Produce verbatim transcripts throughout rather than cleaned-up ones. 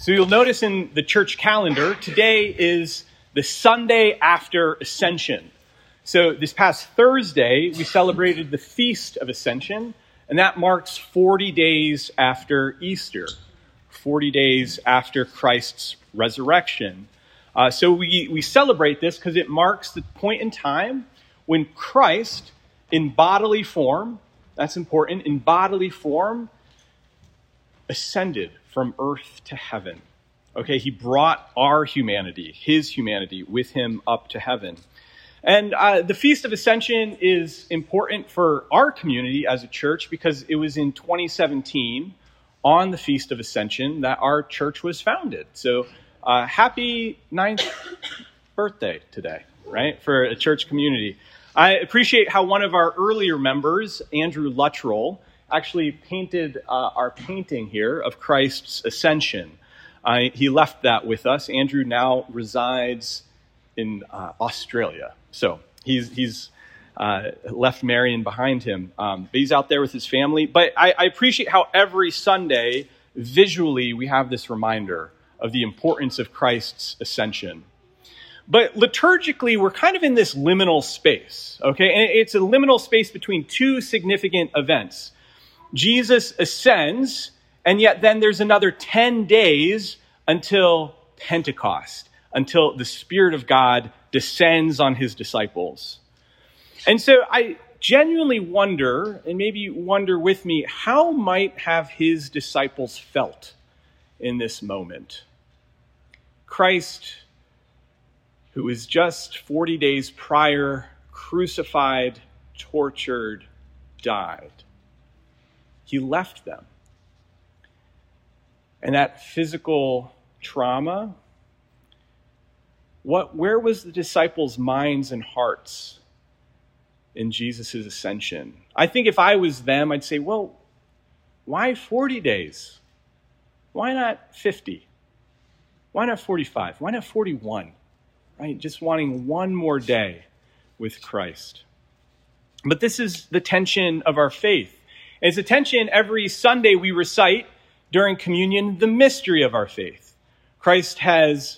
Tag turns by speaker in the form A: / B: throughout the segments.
A: So you'll notice in the church calendar, today is the Sunday after Ascension. So this past Thursday, we celebrated the Feast of Ascension, and that marks forty days after Easter, forty days after Christ's resurrection. Uh, so we, we celebrate this because it marks the point in time when Christ, in bodily form, that's important, in bodily form, ascended from earth to heaven. Okay, he brought our humanity, his humanity, with him up to heaven. And uh, the Feast of Ascension is important for our community as a church because it was in twenty seventeen, on the Feast of Ascension, that our church was founded. So uh, happy ninth birthday today, right, for a church community. I appreciate how one of our earlier members, Andrew Luttrell, actually painted uh, our painting here of Christ's ascension. Uh, he left that with us. Andrew now resides in uh, Australia. So he's he's uh, left Marion behind him. Um, but he's out there with his family. But I, I appreciate how every Sunday, visually, we have this reminder of the importance of Christ's ascension. But liturgically, we're kind of in this liminal space, okay? And it's a liminal space between two significant events. Jesus ascends, and yet then there's another ten days until Pentecost, until the Spirit of God descends on his disciples. And so I genuinely wonder, and maybe you wonder with me, how might have his disciples felt in this moment? Christ, who was just forty days prior, crucified, tortured, died. He left them. And that physical trauma, what, where was the disciples' minds and hearts in Jesus' ascension? I think if I was them, I'd say, well, why forty days? Why not fifty? Why not forty-five? Why not forty-one? Right? Just wanting one more day with Christ. But this is the tension of our faith. It's a tension every Sunday we recite during communion, the mystery of our faith. Christ has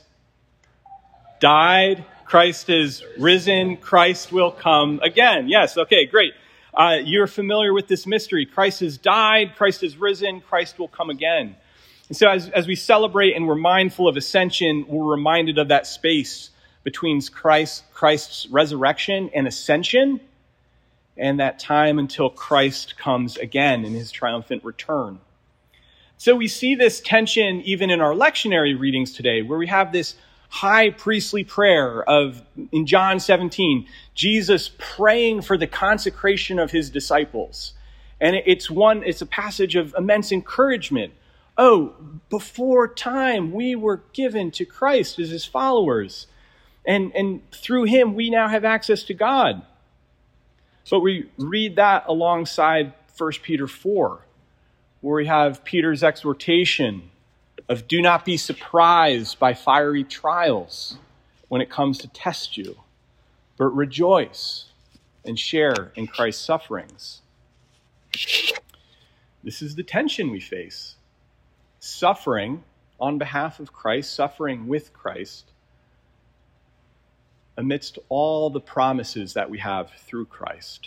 A: died. Christ has risen. Christ will come again. Yes, okay, great. Uh, you're familiar with this mystery. Christ has died. Christ has risen. Christ will come again. And so as, as we celebrate and we're mindful of ascension, we're reminded of that space between Christ, Christ's resurrection and ascension, and that time until Christ comes again in his triumphant return. So we see this tension even in our lectionary readings today, where we have this high priestly prayer of, in John seventeen, Jesus praying for the consecration of his disciples. And it's one, it's a passage of immense encouragement. Oh, before time, we were given to Christ as his followers. And, and through him, we now have access to God. But we read that alongside First Peter four, where we have Peter's exhortation of do not be surprised by fiery trials when it comes to test you, but rejoice and share in Christ's sufferings. This is the tension we face. Suffering on behalf of Christ, suffering with Christ, amidst all the promises that we have through Christ.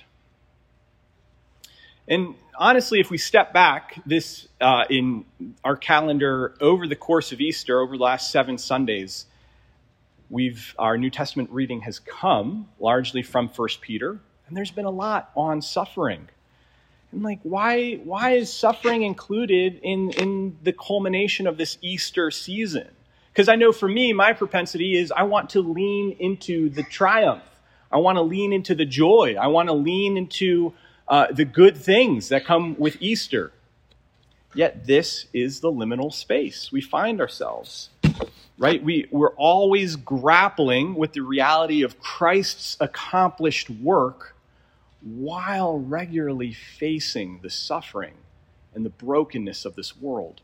A: And honestly, if we step back this uh, in our calendar over the course of Easter, over the last seven Sundays, we've our New Testament reading has come largely from First Peter, and there's been a lot on suffering. And like, why why is suffering included in, in the culmination of this Easter season? Because I know for me, my propensity is I want to lean into the triumph. I want to lean into the joy. I want to lean into uh, the good things that come with Easter. Yet this is the liminal space we find ourselves, right? We, we're always grappling with the reality of Christ's accomplished work while regularly facing the suffering and the brokenness of this world.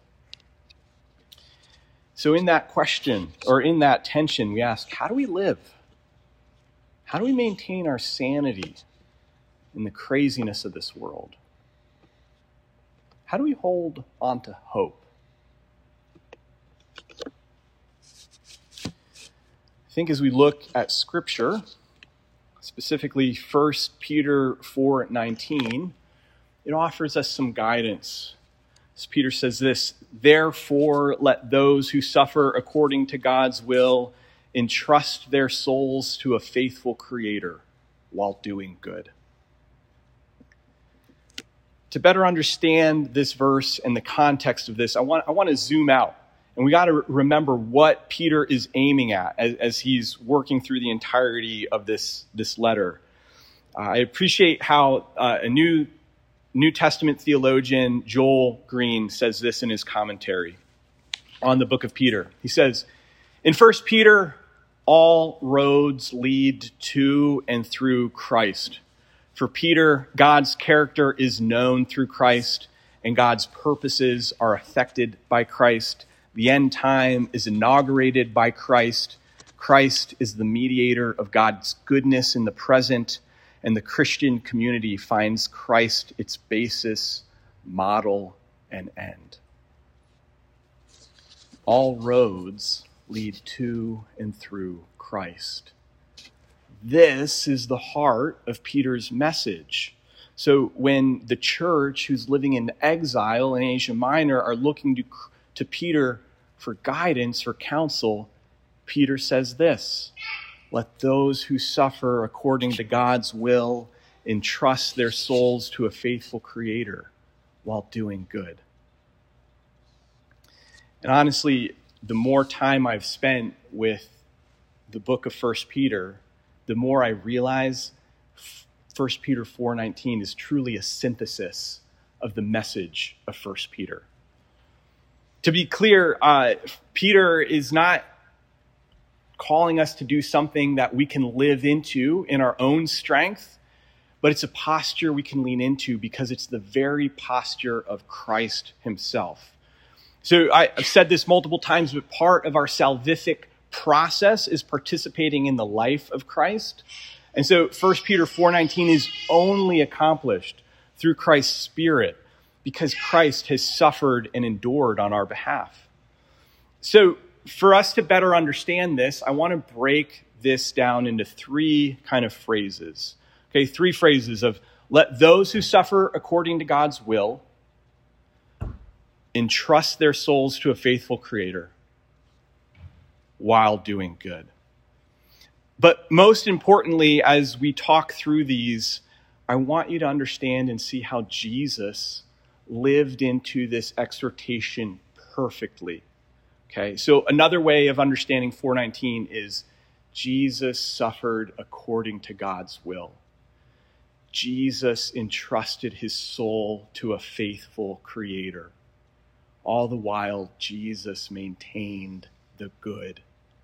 A: So in that question, or in that tension, we ask, how do we live? How do we maintain our sanity in the craziness of this world? How do we hold on to hope? I think as we look at Scripture, specifically First Peter four nineteen, it offers us some guidance. As Peter says this, "Therefore let those who suffer according to God's will entrust their souls to a faithful Creator while doing good." To better understand this verse and the context of this, I want, I want to zoom out. And we got to remember what Peter is aiming at as, as he's working through the entirety of this, this letter. Uh, I appreciate how uh, a new New Testament theologian, Joel Green, says this in his commentary on the book of Peter. He says, in First Peter, all roads lead to and through Christ. For Peter, God's character is known through Christ, and God's purposes are affected by Christ. The end time is inaugurated by Christ. Christ is the mediator of God's goodness in the present, and the Christian community finds Christ its basis, model, and end. All roads lead to and through Christ. This is the heart of Peter's message. So when the church who's living in exile in Asia Minor are looking to, to Peter for guidance, for counsel, Peter says this: let those who suffer according to God's will entrust their souls to a faithful Creator while doing good. And honestly, the more time I've spent with the book of First Peter, the more I realize First Peter four nineteen is truly a synthesis of the message of First Peter. To be clear, uh, Peter is not calling us to do something that we can live into in our own strength, but it's a posture we can lean into because it's the very posture of Christ himself. So I, I've said this multiple times, but part of our salvific process is participating in the life of Christ. And so First Peter four nineteen is only accomplished through Christ's Spirit because Christ has suffered and endured on our behalf. So for us to better understand this, I want to break this down into three kind of phrases. Okay, three phrases of let those who suffer according to God's will entrust their souls to a faithful Creator while doing good. But most importantly, as we talk through these, I want you to understand and see how Jesus lived into this exhortation perfectly. Okay, so another way of understanding four nineteen is Jesus suffered according to God's will. Jesus entrusted his soul to a faithful Creator. All the while, Jesus maintained the good.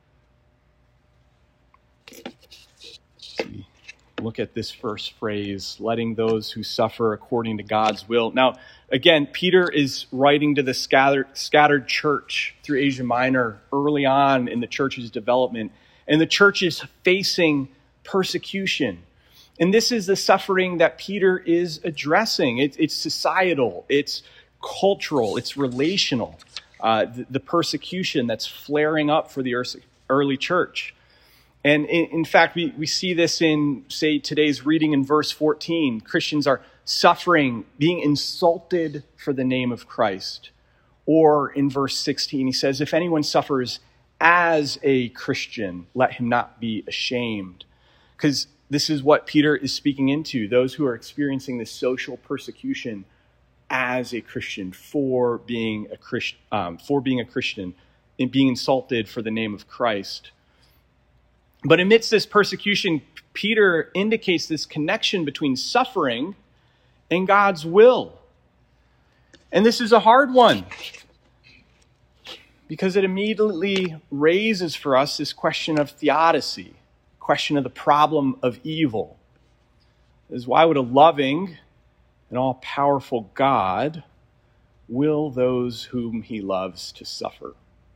A: See, look at this first phrase, letting those who suffer according to God's will. Now, again, Peter is writing to the scattered, scattered church through Asia Minor early on in the church's development. And the church is facing persecution. And this is the suffering that Peter is addressing. It, it's societal, it's cultural, it's relational. Uh, the, the persecution that's flaring up for the early church. And in, in fact, we, we see this in, say, today's reading in verse fourteen. Christians are suffering, being insulted for the name of Christ. Or in verse sixteen, he says, if anyone suffers as a Christian, let him not be ashamed. Because this is what Peter is speaking into, those who are experiencing this social persecution as a Christian for being a Christ, um, for being a Christian and being insulted for the name of Christ. But amidst this persecution, Peter indicates this connection between suffering and God's will. And this is a hard one because it immediately raises for us this question of theodicy, question of the problem of evil. Is why would a loving and all-powerful God will those whom he loves to suffer?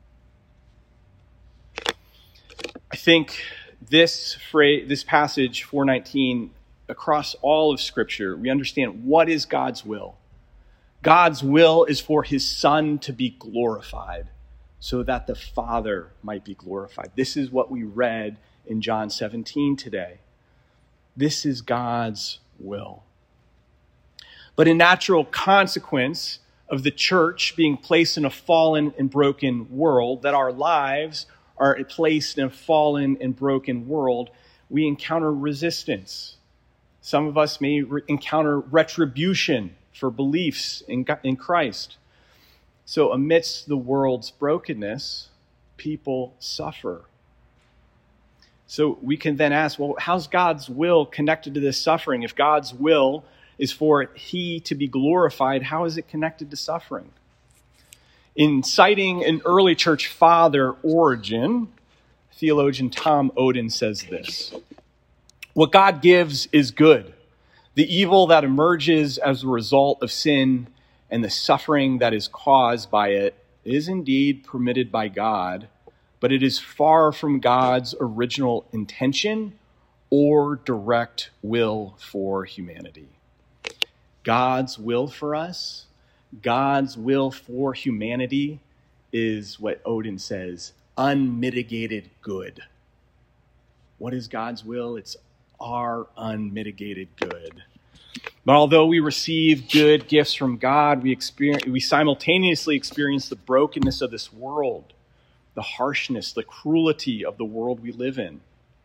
A: I think this phrase, this passage, four nineteen, across all of Scripture, we understand what is God's will. God's will is for his Son to be glorified. so that the Father might be glorified. This is what we read in John seventeen today. This is God's will. But in natural consequence of the church being placed in a fallen and broken world, that our lives are placed in a fallen and broken world, we encounter resistance. Some of us may re- encounter retribution for beliefs in, in Christ. So amidst the world's brokenness, people suffer. So we can then ask, well, how's God's will connected to this suffering? If God's will is for he to be glorified, how is it connected to suffering? In citing an early church father, Origen, theologian Tom Oden says this: what God gives is good. The evil that emerges as a result of sin and the suffering that is caused by it is indeed permitted by God, but it is far from God's original intention or direct will for humanity. God's will for us, God's will for humanity is what Oden says, unmitigated good. What is God's will? It's our unmitigated good. But although we receive good gifts from God, we experience, we simultaneously experience the brokenness of this world, the harshness, the cruelty of the world we live in.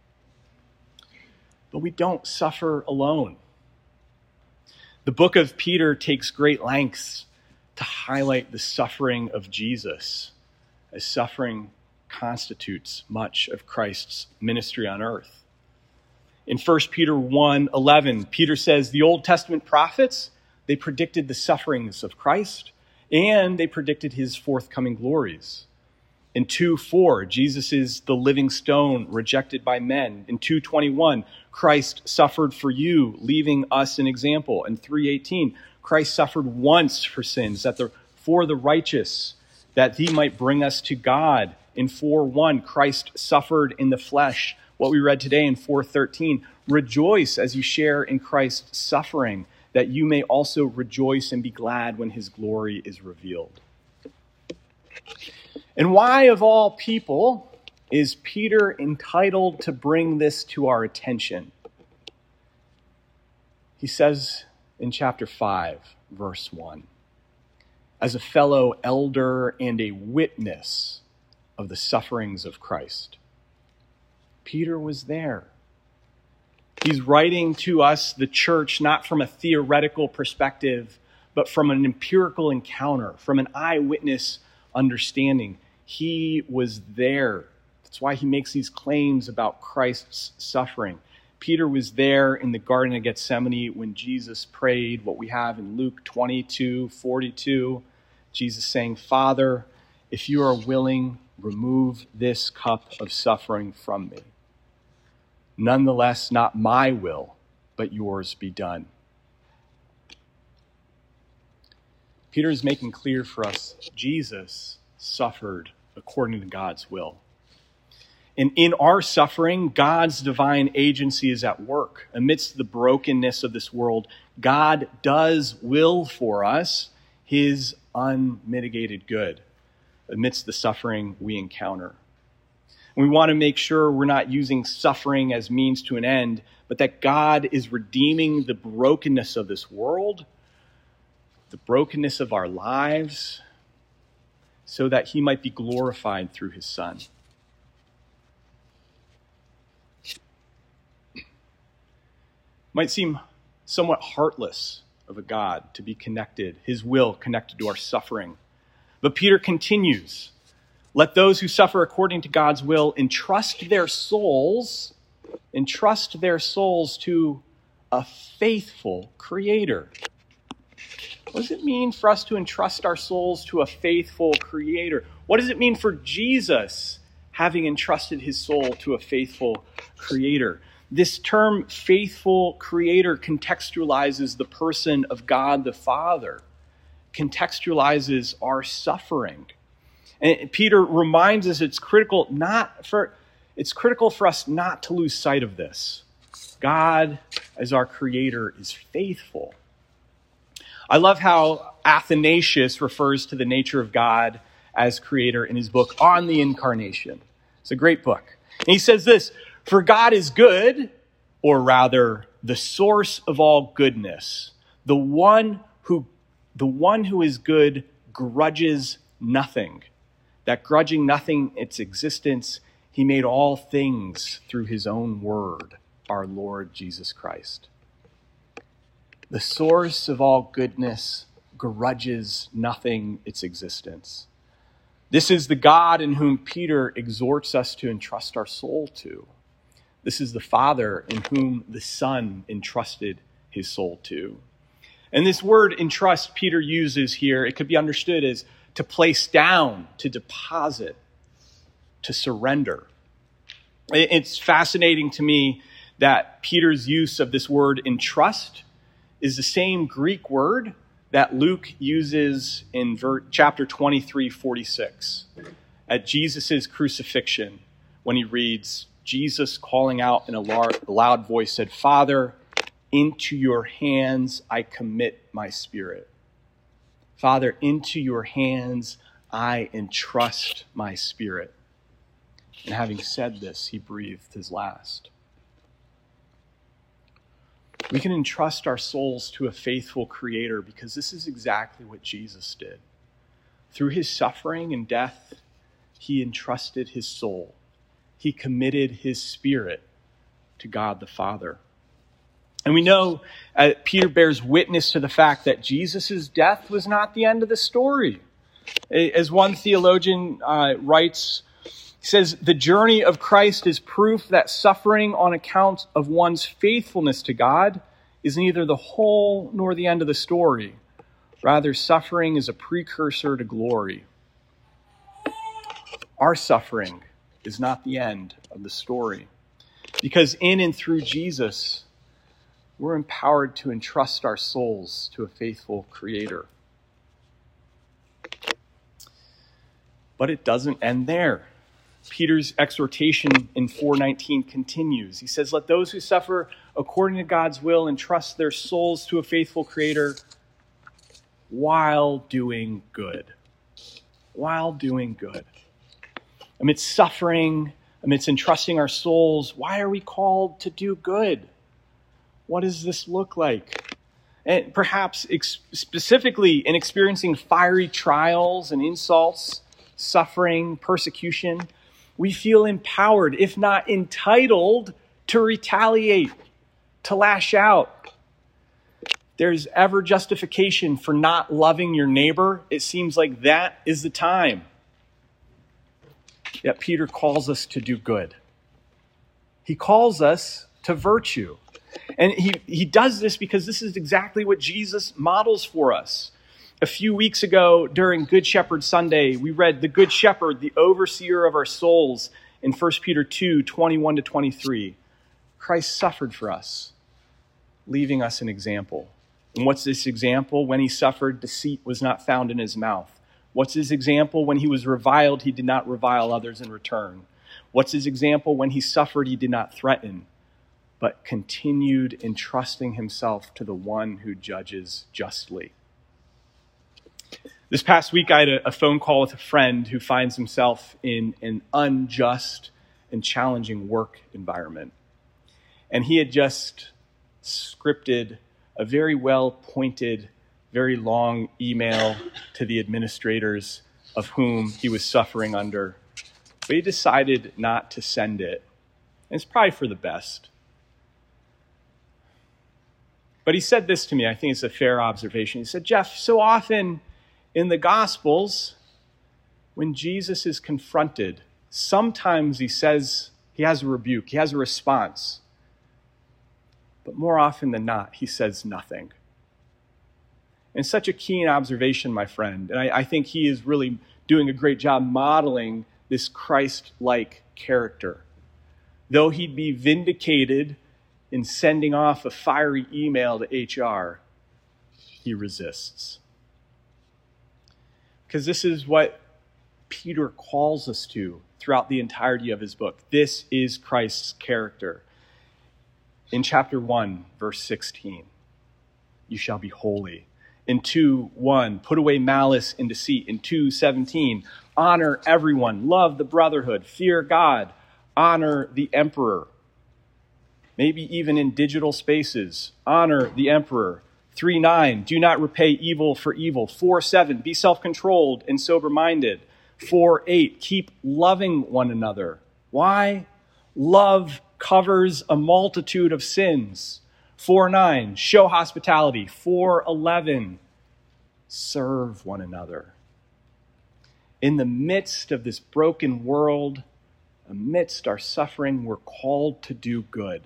A: But we don't suffer alone. The book of Peter takes great lengths to highlight the suffering of Jesus, as suffering constitutes much of Christ's ministry on earth. In First Peter one eleven, Peter says the Old Testament prophets, they predicted the sufferings of Christ, and they predicted his forthcoming glories. In two four, Jesus is the living stone rejected by men. In two twenty-one, Christ suffered for you, leaving us an example. In three eighteen, Christ suffered once for sins, that the, for the righteous, that he might bring us to God. In four one, Christ suffered in the flesh. What we read today in four thirteen, rejoice as you share in Christ's suffering, that you may also rejoice and be glad when his glory is revealed. And why, of all people, is Peter entitled to bring this to our attention? He says in chapter five, verse one, as a fellow elder and a witness of the sufferings of Christ. Peter was there. He's writing to us, the church, not from a theoretical perspective, but from an empirical encounter, from an eyewitness understanding. He was there. That's why he makes these claims about Christ's suffering. Peter was there in the Garden of Gethsemane when Jesus prayed, what we have in Luke twenty-two forty-two. Jesus saying, Father, if you are willing, remove this cup of suffering from me. Nonetheless, not my will, but yours be done. Peter is making clear for us, Jesus suffered according to God's will. And in our suffering, God's divine agency is at work. Amidst the brokenness of this world, God does will for us his unmitigated good amidst the suffering we encounter. We want to make sure we're not using suffering as means to an end, but that God is redeeming the brokenness of this world, the brokenness of our lives, so that he might be glorified through his Son. Might seem somewhat heartless of a God to be connected, his will connected to our suffering. But Peter continues, let those who suffer according to God's will entrust their souls, entrust their souls to a faithful Creator. What does it mean for us to entrust our souls to a faithful Creator? What does it mean for Jesus having entrusted his soul to a faithful Creator? This term, faithful Creator, contextualizes the person of God the Father, contextualizes our suffering. And Peter reminds us it's critical not for it's critical for us not to lose sight of this. God, as our Creator, is faithful. I love how Athanasius refers to the nature of God as creator in his book on the incarnation. It's a great book. And he says this, "For God is good," or rather, the source of all goodness. The one who, the one who is good grudges nothing. That grudging nothing its existence, he made all things through his own word, our Lord Jesus Christ. The source of all goodness grudges nothing its existence. This is the God in whom Peter exhorts us to entrust our soul to. This is the Father in whom the Son entrusted his soul to. And this word entrust Peter uses here, it could be understood as to place down, to deposit, to surrender. It's fascinating to me that Peter's use of this word entrust is the same Greek word that Luke uses in ver- chapter twenty-three, forty-six, at Jesus' crucifixion, when he reads, Jesus calling out in a loud voice said, "Father, into your hands I commit my spirit." Father, into your hands I entrust my spirit. And having said this, he breathed his last. We can entrust our souls to a faithful creator because this is exactly what Jesus did. Through his suffering and death, he entrusted his soul. He committed his spirit to God the Father. And we know uh, Peter bears witness to the fact that Jesus' death was not the end of the story. As one theologian uh, writes, he says, "The journey of Christ is proof that suffering on account of one's faithfulness to God is neither the whole nor the end of the story. Rather, suffering is a precursor to glory." Our suffering is not the end of the story, because in and through Jesus, we're empowered to entrust our souls to a faithful creator. But it doesn't end there. Peter's exhortation in four nineteen continues. He says, "Let those who suffer according to God's will entrust their souls to a faithful creator while doing good." While doing good. Amidst suffering, amidst entrusting our souls, why are we called to do good? What does this look like? And perhaps ex- specifically in experiencing fiery trials and insults, suffering, persecution, we feel empowered, if not entitled, to retaliate, to lash out. There's ever justification for not loving your neighbor. It seems like that is the time. Yet Peter calls us to do good. He calls us to virtue. And he, he does this because this is exactly what Jesus models for us. A few weeks ago during Good Shepherd Sunday, we read the Good Shepherd, the overseer of our souls, in First Peter two, twenty-one to twenty-three. Christ suffered for us, leaving us an example. And what's this example? When he suffered, deceit was not found in his mouth. What's his example? When he was reviled, he did not revile others in return. What's his example? When he suffered, he did not threaten, but continued entrusting himself to the one who judges justly. This past week, I had a, a phone call with a friend who finds himself in an unjust and challenging work environment. And he had just scripted a very well-pointed, very long email to the administrators of whom he was suffering under. But he decided not to send it. And it's probably for the best. But he said this to me. I think it's a fair observation. He said, "Jeff, so often in the Gospels, when Jesus is confronted, sometimes he says he has a rebuke, he has a response. But more often than not, he says nothing." And such a keen observation, my friend. And I, I think he is really doing a great job modeling this Christ-like character. Though he'd be vindicated in sending off a fiery email to H R, he resists. Because this is what Peter calls us to throughout the entirety of his book. This is Christ's character. In chapter one, verse sixteen, "You shall be holy." in two one. Put away malice and deceit in two seventeen. Honor everyone. Love the brotherhood. Fear God. Honor the emperor. Maybe even in digital spaces. Honor the emperor. three nine. Do not repay evil for evil. four seven. Be self-controlled and sober-minded. four eight. Keep loving one another. Why? Love covers a multitude of sins. four nine. Show hospitality. four eleven. Serve one another. In the midst of this broken world, amidst our suffering, we're called to do good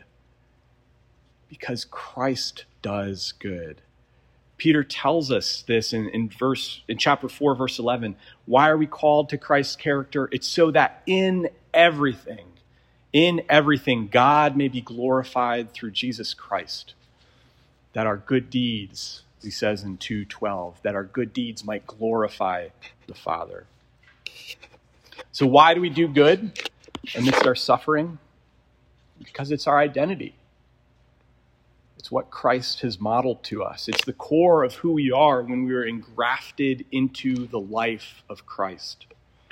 A: because Christ does good. Peter tells us this in, in verse in chapter four, verse eleven. Why are we called to Christ's character? It's so that in everything, in everything, God may be glorified through Jesus Christ. That our good deeds, he says in two twelve, that our good deeds might glorify the Father. So why do we do good amidst our suffering? Because it's our identity. It's what Christ has modeled to us. It's the core of who we are when we are engrafted into the life of Christ.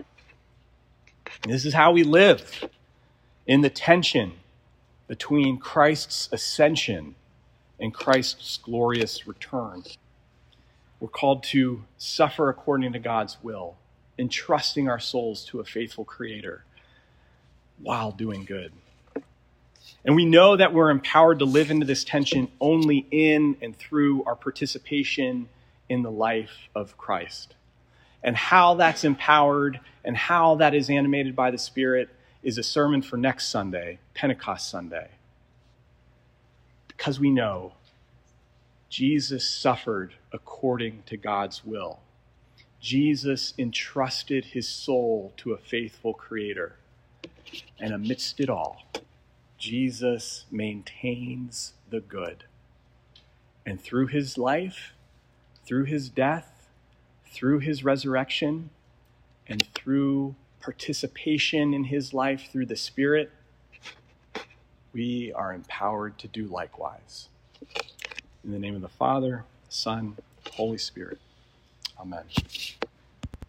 A: And this is how we live in the tension between Christ's ascension and Christ's glorious return. We're called to suffer according to God's will, entrusting our souls to a faithful Creator while doing good. And we know that we're empowered to live into this tension only in and through our participation in the life of Christ. And how that's empowered and how that is animated by the Spirit is a sermon for next Sunday, Pentecost Sunday. Because we know Jesus suffered according to God's will. Jesus entrusted his soul to a faithful Creator. And amidst it all, Jesus maintains the good. And through his life, through his death, through his resurrection, and through participation in his life through the Spirit, we are empowered to do likewise. In the name of the Father, Son, Holy Spirit. Amen.